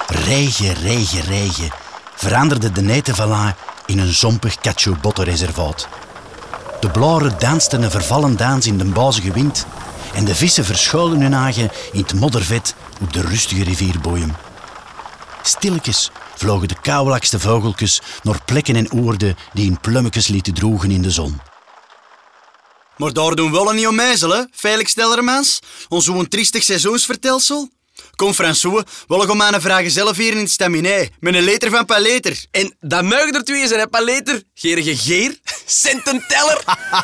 Regen veranderde de Netevala in een zompig cacio-bottenreservaat. De blaren dansten een vervallen dans in de bazige wind en de vissen verschuilden hun eigen in het moddervet op de rustige rivierboeien. Stilletjes vlogen de kauwelakste vogeltjes naar plekken en oorden die hun plummetjes lieten droegen in de zon. Maar daar doen we wel niet om mijzelen, Felix Stellermans, ons zo'n triestig seizoensvertelsel. Kom, François, we gaan mijn vragen zelf hier in het staminet, met een liter van paleter. En dat mogen er twee zijn, hè, paleter? Gerige geer, cententeller.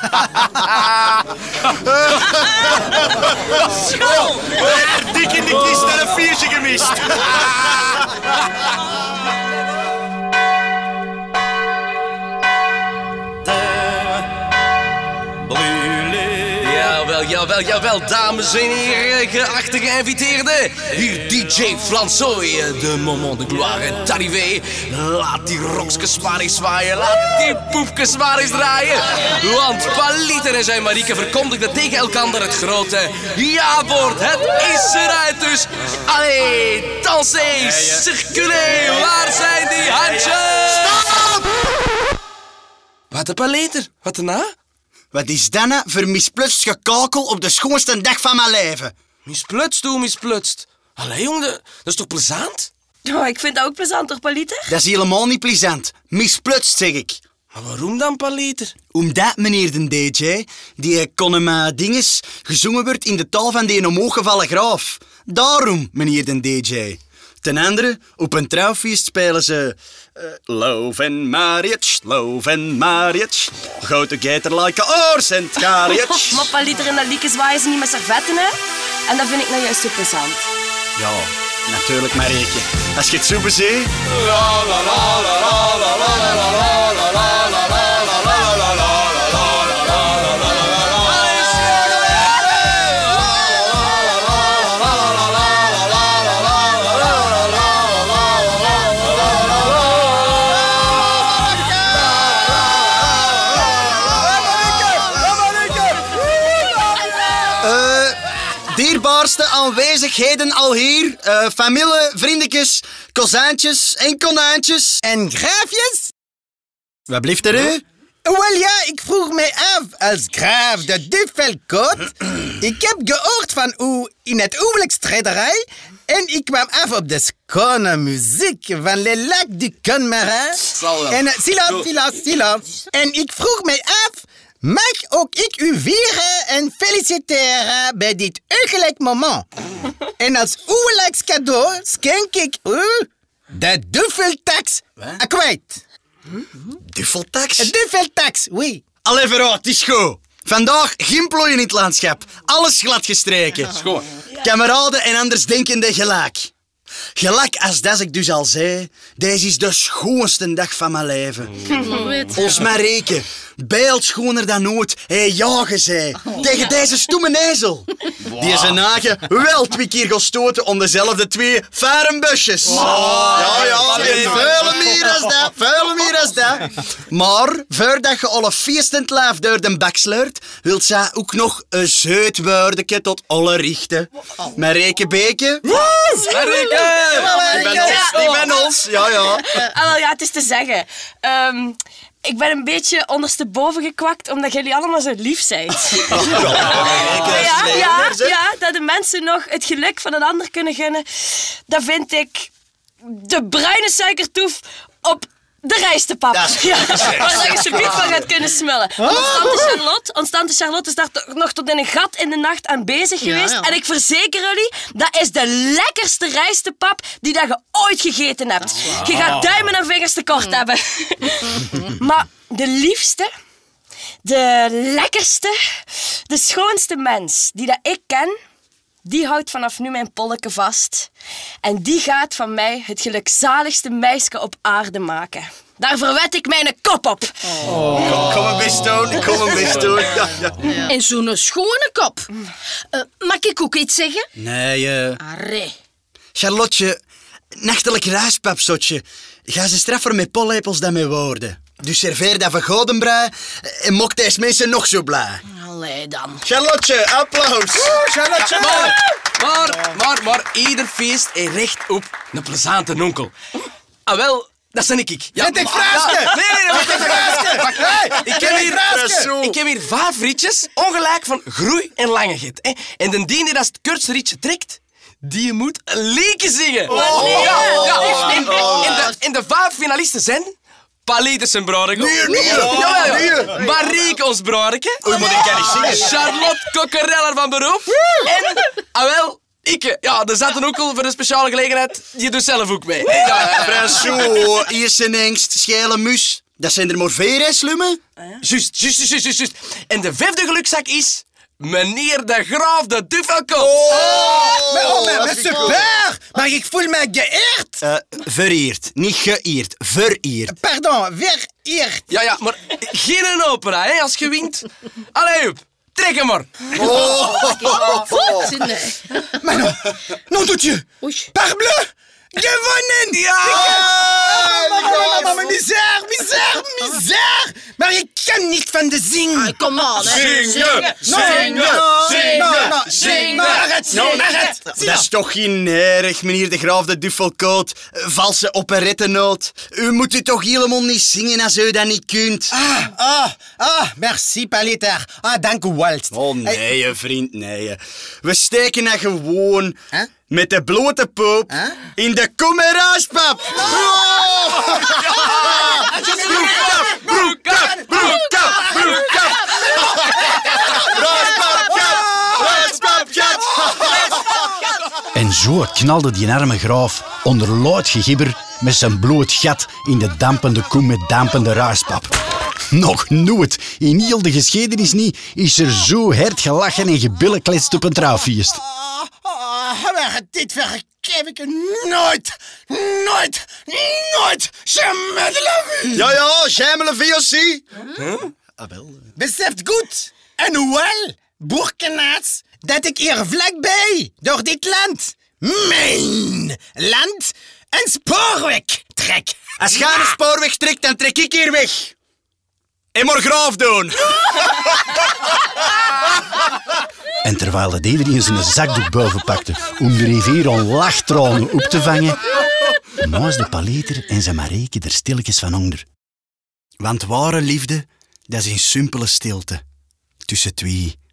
School! Dik in de kist en een viertje gemist. Jawel, dames en heren, geachte geïnviteerden. Hier DJ Flansoy, de moment de gloire est arrivé. Laat die rokskes maar eens zwaaien, laat die poepkes maar eens draaien. Want Paliter en zijn Marieke verkondigden tegen elkander het grote ja-woord. Het is eruit dus. Allee, dansez, circulez, waar zijn die handjes? Stop! Wat de Paliter, wat erna? Wat is dat nou voor misplutst gekakel op de schoonste dag van mijn leven? Misplutst. Allee, jong, dat is toch plezant? Oh, ik vind dat ook plezant, toch, Paliter? Dat is helemaal niet plezant. Misplutst, zeg ik. Maar waarom dan, Paliter? Omdat, meneer de DJ, die Conema dinges gezongen wordt in de taal van die omhooggevallen graaf. Daarom, meneer de DJ. Ten andere, op een trouwfeest spelen ze... love and marriage, go together like a horse and carriage. Maar Paliter en dat lieke zwaaien ze niet met servetten, hè? En dat vind ik nou juist zo plezant. Ja, natuurlijk, Marieke. Als je het zo beziet... Dierbaarste aanwezigheden al hier. Familie, vriendjes, kozijntjes en konijntjes. En graafjes? Wat blijft er u? Wel ja, ik vroeg mij af, als graaf de Duffelcote. Ik heb gehoord van u in het huwelijksstrijderij en ik kwam af op de schone muziek van Le Lac du Connemara. En silence. En ik vroeg mij af, mag ook ik u vieren en feliciteren bij dit heugelijk moment? En als huwelijkscadeau schenk ik u de Duffeltax kwijt. Duffeltax? Duffeltax, oui. Allee, vooruit, het is goed. Vandaag geen plooien in het landschap. Alles glad gestreken. Schoon. Kameraden en anders denkende gelijk. Gelijk als dat ik dus al zei, deze is de schoonste dag van mijn leven. Ons Marieke, beeldschoner dan ooit, jagen zij tegen deze stoeme ezel. Die zijn nagen wel 2 keer gestoten om dezelfde 2 varenbusjes. Ja, veel meer als dat. Maar voordat je alle feestend lijf door de bak sleurt, wilt zij ook nog een zeutwoordetje tot alle richten. Marieke Beke? Marieke! Die van ons. Ja. Ja, het is te zeggen. Ik ben een beetje ondersteboven gekwakt omdat jullie allemaal zo lief zijn. Ja, dat de mensen nog het geluk van een ander kunnen gunnen. Dat vind ik de bruine suikertoef op de rijstepap. Waar je alsjeblieft van gaat kunnen smullen. Ons tante Charlotte is daar nog tot in een gat in de nacht aan bezig geweest. Ja. En ik verzeker jullie, dat is de lekkerste rijstepap die dat je ooit gegeten hebt. Je gaat duimen en vingers tekort hebben. Maar de liefste, de lekkerste, de schoonste mens die dat ik ken, die houdt vanaf nu mijn polleke vast. En die gaat van mij het gelukzaligste meisje op aarde maken. Daarvoor wed ik mijn kop op. Kom een best doen. Ja. En zo'n schone kop. Mag ik ook iets zeggen? Nee, Arre. Charlotte, nachtelijk rijstpapzotje. Ga ze straffer met pollepels dan met woorden. Dus serveer dat van godenbrui en mok deze mensen nog zo blij. Allee dan. Charlotte, applaus. Charlotte. Maar ieder feest heeft recht op een plezante onkel. Ah, wel, dat ben ik. Ja, Met ik Fraaske! Ik heb hier 5 rietjes, ongelijk van groei en langigheid. Hè. En de die dat het kortste rietje trekt, die moet een liedje zingen. En de 5 finalisten zijn... Palit is een broodje. Nee. Marieke, ons broodje. Oei, maar ik kan niet zingen. Charlotte Coquereller van beroep. En, ik. Ja, er zat een onkel voor een speciale gelegenheid. Je doet zelf ook mee. Ja. François, hier zijn engst, schele mus. Dat zijn er maar 4, hè, slumme? Juist. En de 5e gelukzak is... Meneer de Graaf de Duffelkop. Maar super! Maar ik voel me geëerd. Vereerd, niet geëerd. Vereerd. Pardon, vereerd. Ja, maar geen een opera, hè, als je wint. Allee, Huub, trek hem maar. Maar non doetje. Parbleu! Gewonnen! Ja! Misère! Maar ik kan niet van de zing. Kom aan, hè. Zingen! Arrête! Dat is toch geen erg, meneer de Graaf de Duffelcoat. Valse operettenoot. U moet u toch helemaal niet zingen als u dat niet kunt. Merci, Paliter. Dank u, Walt. Oh, nee, vriend, nee. We steken dat gewoon met de blote poep in de kommeraaspap. Broekkap! En zo knalde die arme graaf onder luid gegibber met zijn bloot gat in de dampende koe met dampende ruispap. Nog nooit, in heel de geschiedenis niet, is er zo hard gelachen en gebillekletst op een trouwfeest. Maar dit vergeef ik nooit! Jamais de la vie! Ja, jamais la vie aussi. Beseft goed, en wel, boerkenaars, dat ik hier vlakbij, door dit land, mijn land, een spoorweg trek. Als je een spoorweg trekt, dan trek ik hier weg. En maar Graaf doen. En terwijl dat iedereen zijn zakdoek boven pakte om de rivier aan lachtranen op te vangen, moest de Paliter en zijn Marieke er stilletjes van onder. Want ware liefde, dat is in simpele stilte. Tussen twee